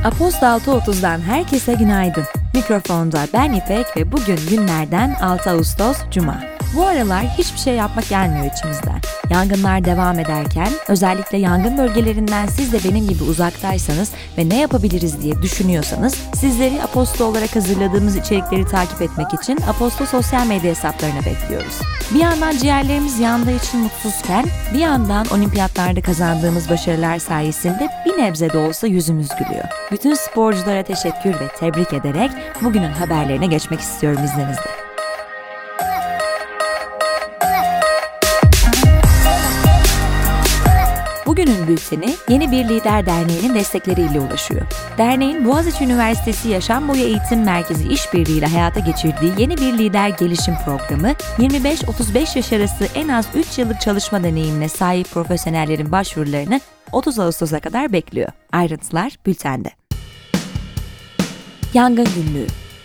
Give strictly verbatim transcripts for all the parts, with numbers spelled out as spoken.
Aposto altı otuzdan herkese günaydın. Mikrofonda ben İpek ve bugün günlerden altı Ağustos Cuma. Bu aralar hiçbir şey yapmak gelmiyor içimizden. Yangınlar devam ederken, özellikle yangın bölgelerinden siz de benim gibi uzaktaysanız ve ne yapabiliriz diye düşünüyorsanız, sizleri Aposto olarak hazırladığımız içerikleri takip etmek için Aposto sosyal medya hesaplarına bekliyoruz. Bir yandan ciğerlerimiz yandığı için mutsuzken, bir yandan olimpiyatlarda kazandığımız başarılar sayesinde bir nebze de olsa yüzümüz gülüyor. Bütün sporculara teşekkür ve tebrik ederek bugünün haberlerine geçmek istiyorum izninizle. Bugünün bülteni Yeni Bir Lider Derneği'nin destekleriyle ulaşıyor. Derneğin Boğaziçi Üniversitesi Yaşam Boyu Eğitim Merkezi işbirliğiyle hayata geçirdiği Yeni Bir Lider Gelişim Programı, yirmi beş otuz beş yaş arası en az üç yıllık çalışma deneyimine sahip profesyonellerin başvurularını otuz Ağustos'a kadar bekliyor. Ayrıntılar bültende. Yangın günlüğü.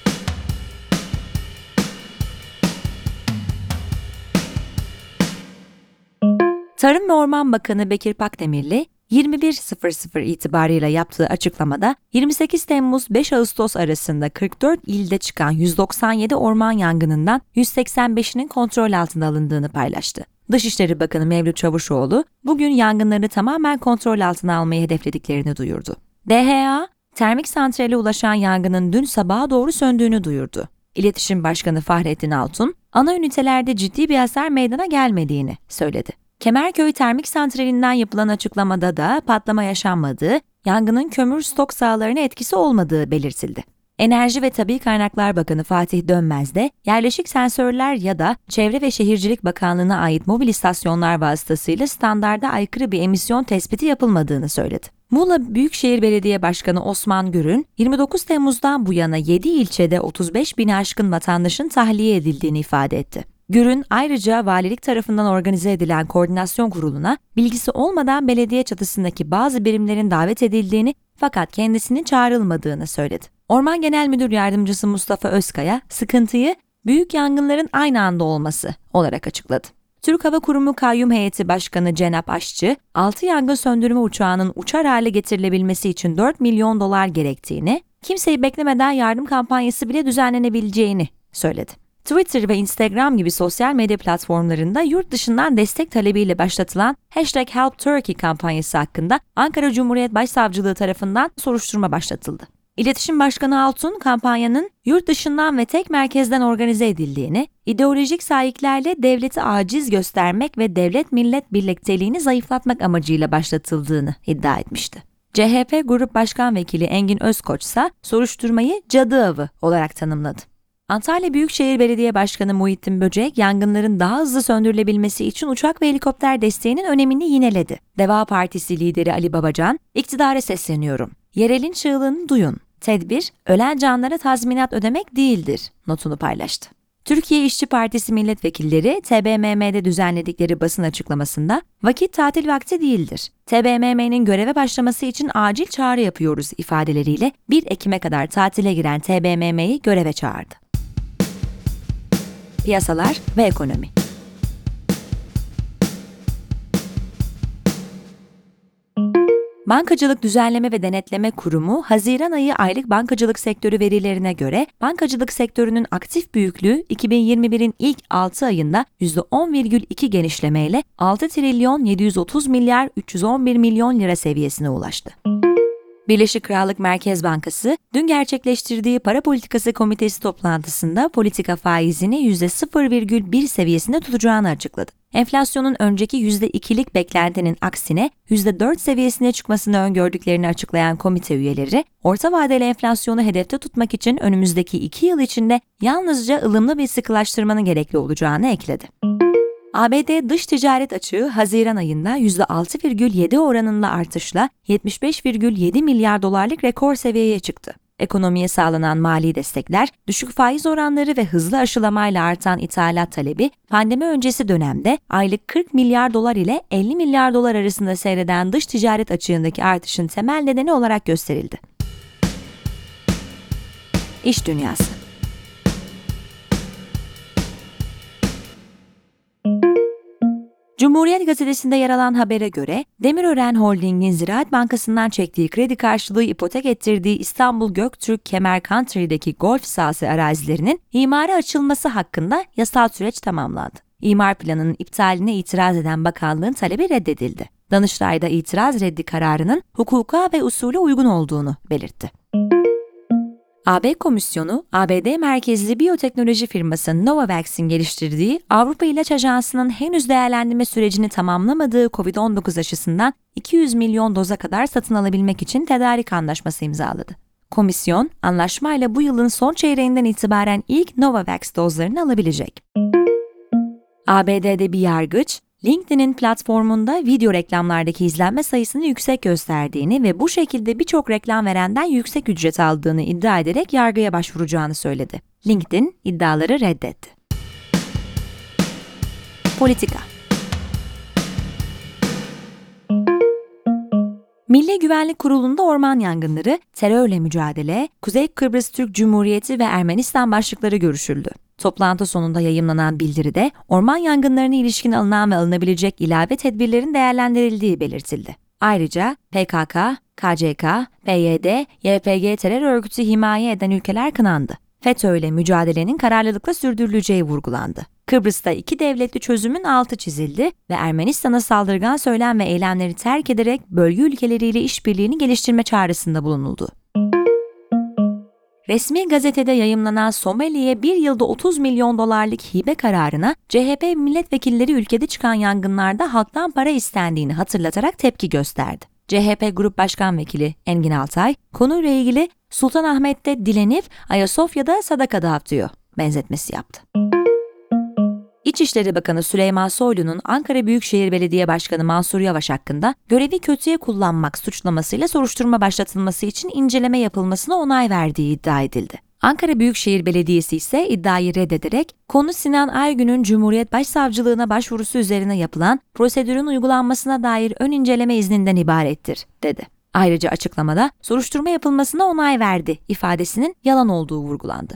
Tarım ve Orman Bakanı Bekir Pakdemirli, yirmi bir sıfır itibarıyla yaptığı açıklamada yirmi sekiz Temmuz beş Ağustos arasında kırk dört ilde çıkan yüz doksan yedi orman yangınından yüz seksen beşinin kontrol altına alındığını paylaştı. Dışişleri Bakanı Mevlüt Çavuşoğlu, bugün yangınları tamamen kontrol altına almayı hedeflediklerini duyurdu. D H A, termik santrale ulaşan yangının dün sabaha doğru söndüğünü duyurdu. İletişim Başkanı Fahrettin Altun, ana ünitelerde ciddi bir hasar meydana gelmediğini söyledi. Kemerköy Termik Santrali'nden yapılan açıklamada da patlama yaşanmadığı, yangının kömür stok sahalarına etkisi olmadığı belirtildi. Enerji ve Tabii Kaynaklar Bakanı Fatih Dönmez de yerleşik sensörler ya da Çevre ve Şehircilik Bakanlığı'na ait mobil istasyonlar vasıtasıyla standarda aykırı bir emisyon tespiti yapılmadığını söyledi. Muğla Büyükşehir Belediye Başkanı Osman Gür'ün yirmi dokuz Temmuz'dan bu yana yedi ilçede otuz beş bini aşkın vatandaşın tahliye edildiğini ifade etti. Gür'ün ayrıca valilik tarafından organize edilen koordinasyon kuruluna bilgisi olmadan belediye çatısındaki bazı birimlerin davet edildiğini fakat kendisinin çağrılmadığını söyledi. Orman Genel Müdür Yardımcısı Mustafa Özkaya, sıkıntıyı büyük yangınların aynı anda olması olarak açıkladı. Türk Hava Kurumu Kayyum Heyeti Başkanı Cenap Aşçı, altı yangın söndürme uçağının uçar hale getirilebilmesi için dört milyon dolar gerektiğini, kimseyi beklemeden yardım kampanyası bile düzenlenebileceğini söyledi. Twitter ve Instagram gibi sosyal medya platformlarında yurt dışından destek talebiyle başlatılan hashtag Help Turkey kampanyası hakkında Ankara Cumhuriyet Başsavcılığı tarafından soruşturma başlatıldı. İletişim Başkanı Altun, kampanyanın yurt dışından ve tek merkezden organize edildiğini, ideolojik sahiplerle devleti aciz göstermek ve devlet-millet birlikteliğini zayıflatmak amacıyla başlatıldığını iddia etmişti. C H P Grup Başkan Vekili Engin Özkoç ise soruşturmayı cadı avı olarak tanımladı. Antalya Büyükşehir Belediye Başkanı Muhittin Böcek, yangınların daha hızlı söndürülebilmesi için uçak ve helikopter desteğinin önemini yineledi. Deva Partisi lideri Ali Babacan, iktidara sesleniyorum. Yerelin çığlığını duyun. Tedbir, ölen canlara tazminat ödemek değildir, notunu paylaştı. Türkiye İşçi Partisi milletvekilleri T B M M'de düzenledikleri basın açıklamasında vakit tatil vakti değildir. T B M M'nin göreve başlaması için acil çağrı yapıyoruz ifadeleriyle bir Ekim'e kadar tatile giren T B M M'yi göreve çağırdı. Piyasalar ve ekonomi. Bankacılık Düzenleme ve Denetleme Kurumu, Haziran ayı aylık bankacılık sektörü verilerine göre bankacılık sektörünün aktif büyüklüğü iki bin yirmi birin ilk altı ayında yüzde on virgül iki genişlemeyle altı trilyon yedi yüz otuz milyar üç yüz on bir milyon lira seviyesine ulaştı. Birleşik Krallık Merkez Bankası, dün gerçekleştirdiği Para Politikası Komitesi toplantısında politika faizini yüzde sıfır virgül bir seviyesinde tutacağını açıkladı. Enflasyonun önceki yüzde ikilik beklentinin aksine yüzde dört seviyesine çıkmasını öngördüklerini açıklayan komite üyeleri, orta vadeli enflasyonu hedefte tutmak için önümüzdeki iki yıl içinde yalnızca ılımlı bir sıkılaştırmanın gerekli olacağını ekledi. A B D dış ticaret açığı Haziran ayında yüzde altı virgül yedi oranında artışla yetmiş beş virgül yedi milyar dolarlık rekor seviyeye çıktı. Ekonomiye sağlanan mali destekler, düşük faiz oranları ve hızlı aşılamayla artan ithalat talebi, pandemi öncesi dönemde aylık kırk milyar dolar ile elli milyar dolar arasında seyreden dış ticaret açığındaki artışın temel nedeni olarak gösterildi. İş dünyası. Cumhuriyet Gazetesi'nde yer alan habere göre, Demirören Holding'in Ziraat Bankası'ndan çektiği kredi karşılığı ipotek ettirdiği İstanbul Göktürk Kemer Country'deki golf sahası arazilerinin imara açılması hakkında yasal süreç tamamlandı. İmar planının iptaline itiraz eden bakanlığın talebi reddedildi. Danıştay da itiraz reddi kararının hukuka ve usule uygun olduğunu belirtti. A B Komisyonu, A B D merkezli biyoteknoloji firması Novavax'in geliştirdiği Avrupa İlaç Ajansı'nın henüz değerlendirme sürecini tamamlamadığı kovid on dokuz aşısından iki yüz milyon doza kadar satın alabilmek için tedarik anlaşması imzaladı. Komisyon, anlaşmayla bu yılın son çeyreğinden itibaren ilk Novavax dozlarını alabilecek. A B D'de bir yargıç, LinkedIn'in platformunda video reklamlardaki izlenme sayısını yüksek gösterdiğini ve bu şekilde birçok reklam verenden yüksek ücret aldığını iddia ederek yargıya başvuracağını söyledi. LinkedIn iddiaları reddetti. Politika. Milli Güvenlik Kurulu'nda orman yangınları, terörle mücadele, Kuzey Kıbrıs Türk Cumhuriyeti ve Ermenistan başlıkları görüşüldü. Toplantı sonunda yayımlanan bildiride orman yangınlarına ilişkin alınan ve alınabilecek ilave tedbirlerin değerlendirildiği belirtildi. Ayrıca P K K, K C K, P Y D, Y P G terör örgütü himaye eden ülkeler kınandı. FETÖ ile mücadelenin kararlılıkla sürdürüleceği vurgulandı. Kıbrıs'ta iki devletli çözümün altı çizildi ve Ermenistan'a saldırgan söylem ve eylemleri terk ederek bölge ülkeleriyle işbirliğini geliştirme çağrısında bulunuldu. Resmi gazetede yayımlanan Somali'ye bir yılda otuz milyon dolarlık hibe kararına C H P milletvekilleri ülkede çıkan yangınlarda halktan para istendiğini hatırlatarak tepki gösterdi. C H P Grup Başkan Vekili Engin Altay, konuyla ilgili Sultanahmet'te dilenip Ayasofya'da sadaka dağıtıyor benzetmesi yaptı. İçişleri Bakanı Süleyman Soylu'nun Ankara Büyükşehir Belediye Başkanı Mansur Yavaş hakkında görevi kötüye kullanmak suçlamasıyla soruşturma başlatılması için inceleme yapılmasına onay verdiği iddia edildi. Ankara Büyükşehir Belediyesi ise iddiayı reddederek konu Sinan Aygün'ün Cumhuriyet Başsavcılığına başvurusu üzerine yapılan prosedürün uygulanmasına dair ön inceleme izninden ibarettir, dedi. Ayrıca açıklamada soruşturma yapılmasına onay verdi ifadesinin yalan olduğu vurgulandı.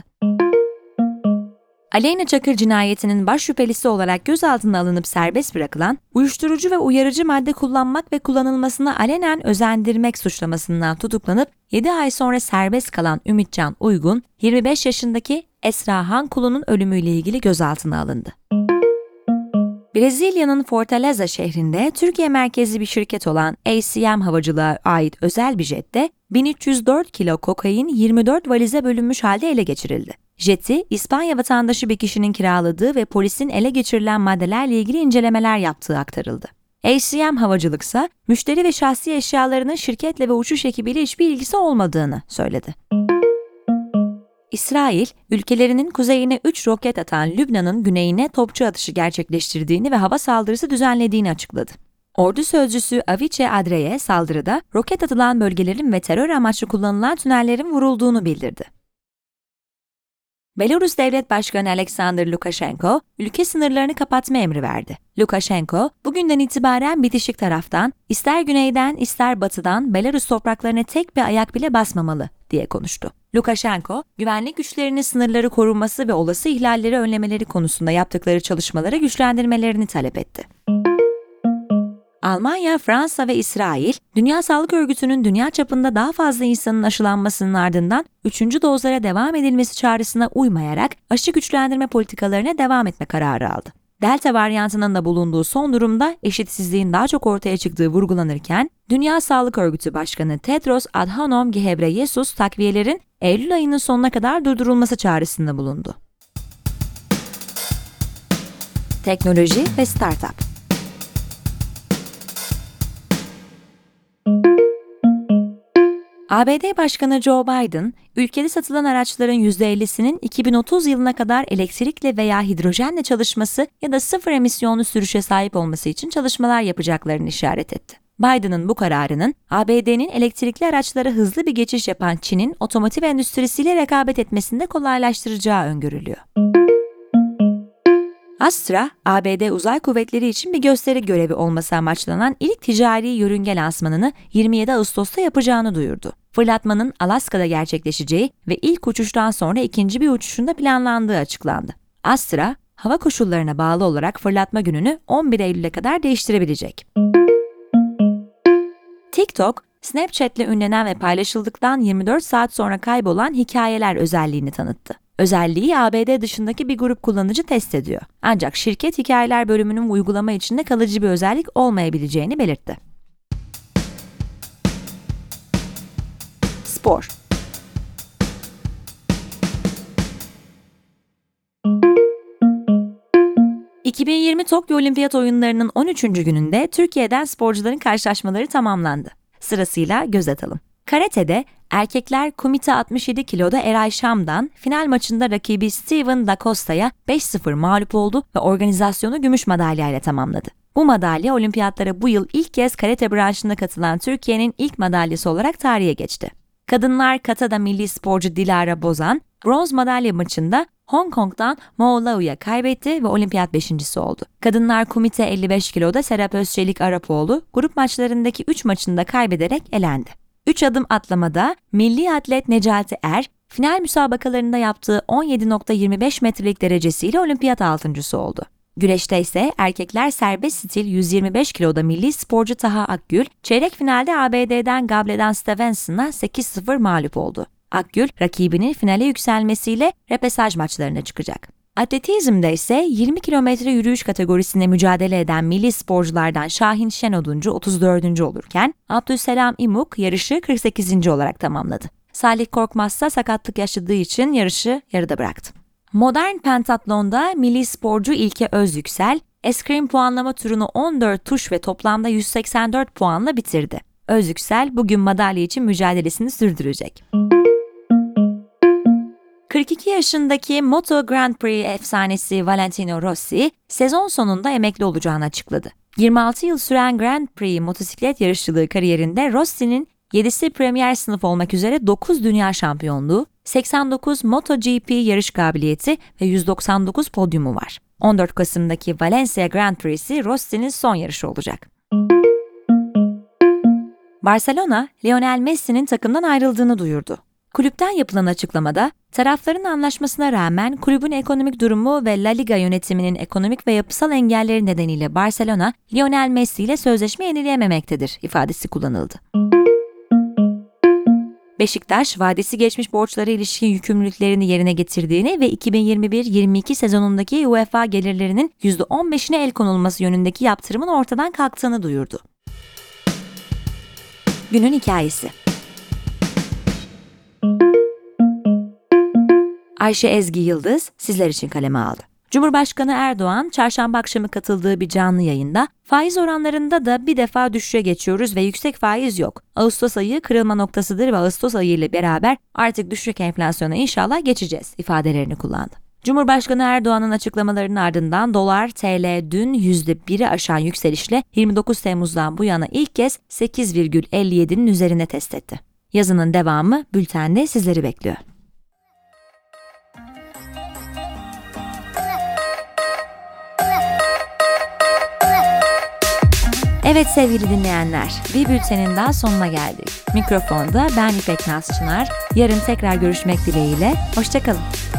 Aleyna Çakır cinayetinin baş şüphelisi olarak gözaltına alınıp serbest bırakılan, uyuşturucu ve uyarıcı madde kullanmak ve kullanılmasına alenen özendirmek suçlamasından tutuklanıp yedi ay sonra serbest kalan Ümitcan Uygun, yirmi beş yaşındaki Esra Hankulu'nun ölümüyle ilgili gözaltına alındı. Brezilya'nın Fortaleza şehrinde Türkiye merkezli bir şirket olan A C M Havacılığa ait özel bir jette bin üç yüz dört kilo kokain yirmi dört valize bölünmüş halde ele geçirildi. Jeti, İspanya vatandaşı bir kişinin kiraladığı ve polisin ele geçirilen maddelerle ilgili incelemeler yaptığı aktarıldı. A C M Havacılık ise müşteri ve şahsi eşyalarının şirketle ve uçuş ekibiyle hiçbir ilgisi olmadığını söyledi. İsrail, ülkelerinin kuzeyine üç roket atan Lübnan'ın güneyine topçu atışı gerçekleştirdiğini ve hava saldırısı düzenlediğini açıkladı. Ordu sözcüsü Avice Adreye saldırıda roket atılan bölgelerin ve terör amaçlı kullanılan tünellerin vurulduğunu bildirdi. Belarus Devlet Başkanı Alexander Lukashenko, ülke sınırlarını kapatma emri verdi. Lukashenko, bugünden itibaren bitişik taraftan, ister güneyden ister batıdan Belarus topraklarına tek bir ayak bile basmamalı diye konuştu. Lukashenko, güvenlik güçlerinin sınırları korunması ve olası ihlalleri önlemeleri konusunda yaptıkları çalışmaları güçlendirmelerini talep etti. Almanya, Fransa ve İsrail, Dünya Sağlık Örgütü'nün dünya çapında daha fazla insanın aşılanmasının ardından üçüncü dozlara devam edilmesi çağrısına uymayarak aşı güçlendirme politikalarına devam etme kararı aldı. Delta varyantının da bulunduğu son durumda eşitsizliğin daha çok ortaya çıktığı vurgulanırken, Dünya Sağlık Örgütü Başkanı Tedros Adhanom Ghebreyesus takviyelerin Eylül ayının sonuna kadar durdurulması çağrısında bulundu. Teknoloji ve Startup. A B D Başkanı Joe Biden, ülkede satılan araçların yüzde ellisinin iki bin otuz yılına kadar elektrikle veya hidrojenle çalışması ya da sıfır emisyonlu sürüşe sahip olması için çalışmalar yapacaklarını işaret etti. Biden'ın bu kararının, A B D'nin elektrikli araçlara hızlı bir geçiş yapan Çin'in otomotiv endüstrisiyle rekabet etmesinde kolaylaştıracağı öngörülüyor. Astra, A B D Uzay Kuvvetleri için bir gösteri görevi olması amaçlanan ilk ticari yörünge lansmanını yirmi yedi Ağustos'ta yapacağını duyurdu. Fırlatmanın Alaska'da gerçekleşeceği ve ilk uçuştan sonra ikinci bir uçuşunda planlandığı açıklandı. Astra, hava koşullarına bağlı olarak fırlatma gününü on bir Eylül'e kadar değiştirebilecek. TikTok, Snapchat'le ünlenen ve paylaşıldıktan yirmi dört saat sonra kaybolan hikayeler özelliğini tanıttı. Özelliği A B D dışındaki bir grup kullanıcı test ediyor. Ancak şirket hikayeler bölümünün uygulama içinde kalıcı bir özellik olmayabileceğini belirtti. Spor. iki bin yirmi Tokyo Olimpiyat Oyunları'nın on üçüncü gününde Türkiye'den sporcuların karşılaşmaları tamamlandı. Sırasıyla göz atalım. Karate'de erkekler kumite altmış yedi kiloda Eray Şam'dan final maçında rakibi Steven Da Costa'ya beş sıfır mağlup oldu ve organizasyonu gümüş madalyayla tamamladı. Bu madalya olimpiyatlara bu yıl ilk kez karate branşında katılan Türkiye'nin ilk madalyası olarak tarihe geçti. Kadınlar katada milli sporcu Dilara Bozan, bronz madalya maçında Hong Kong'dan Mo Lau'ya kaybetti ve olimpiyat beşincisi oldu. Kadınlar kumite elli beş kiloda Serap Özçelik Arapoğlu, grup maçlarındaki üç maçında kaybederek elendi. üç adım atlamada milli atlet Necati Er, final müsabakalarında yaptığı on yedi nokta yirmi beş metrelik derecesiyle olimpiyat altıncısı oldu. Güreşte ise erkekler serbest stil yüz yirmi beş kiloda milli sporcu Taha Akgül, çeyrek finalde A B D'den Gable'den Stevenson'a sekiz sıfır mağlup oldu. Akgül, rakibinin finale yükselmesiyle repesaj maçlarına çıkacak. Atletizmde ise yirmi kilometre yürüyüş kategorisinde mücadele eden milli sporculardan Şahin Şenoduncu otuz dördüncü olurken Abdülselam İmuk yarışı kırk sekizinci olarak tamamladı. Salih Korkmaz ise sakatlık yaşadığı için yarışı yarıda bıraktı. Modern pentatlonda milli sporcu İlke Özyüksel, eskrim puanlama turunu on dört tuş ve toplamda yüz seksen dört puanla bitirdi. Özyüksel bugün madalya için mücadelesini sürdürecek. kırk iki yaşındaki Moto Grand Prix efsanesi Valentino Rossi, sezon sonunda emekli olacağını açıkladı. yirmi altı yıl süren Grand Prix motosiklet yarışçılığı kariyerinde Rossi'nin yedisi Premier sınıf olmak üzere dokuz dünya şampiyonluğu, seksen dokuz MotoGP yarış kabiliyeti ve yüz doksan dokuz podyumu var. on dört Kasım'daki Valencia Grand Prix'si Rossi'nin son yarışı olacak. Barcelona, Lionel Messi'nin takımdan ayrıldığını duyurdu. Kulüpten yapılan açıklamada, tarafların anlaşmasına rağmen kulübün ekonomik durumu ve La Liga yönetiminin ekonomik ve yapısal engelleri nedeniyle Barcelona, Lionel Messi ile sözleşme yenileyememektedir ifadesi kullanıldı. Beşiktaş, vadesi geçmiş borçlara ilişkin yükümlülüklerini yerine getirdiğini ve iki bin yirmi bir yirmi iki sezonundaki UEFA gelirlerinin yüzde on beşine el konulması yönündeki yaptırımın ortadan kalktığını duyurdu. Günün hikayesi. Ayşe Ezgi Yıldız sizler için kaleme aldı. Cumhurbaşkanı Erdoğan, çarşamba akşamı katıldığı bir canlı yayında, faiz oranlarında da bir defa düşüşe geçiyoruz ve yüksek faiz yok. Ağustos ayı kırılma noktasıdır ve Ağustos ayı ile beraber artık düşük enflasyona inşallah geçeceğiz ifadelerini kullandı. Cumhurbaşkanı Erdoğan'ın açıklamalarının ardından dolar T L dün yüzde biri aşan yükselişle yirmi dokuz Temmuz'dan bu yana ilk kez sekiz virgül elli yedi'nin üzerine test etti. Yazının devamı bültende sizleri bekliyor. Evet sevgili dinleyenler, bir bültenin daha sonuna geldik. Mikrofonda ben İpek Naz Çınar. Yarın tekrar görüşmek dileğiyle, hoşça kalın.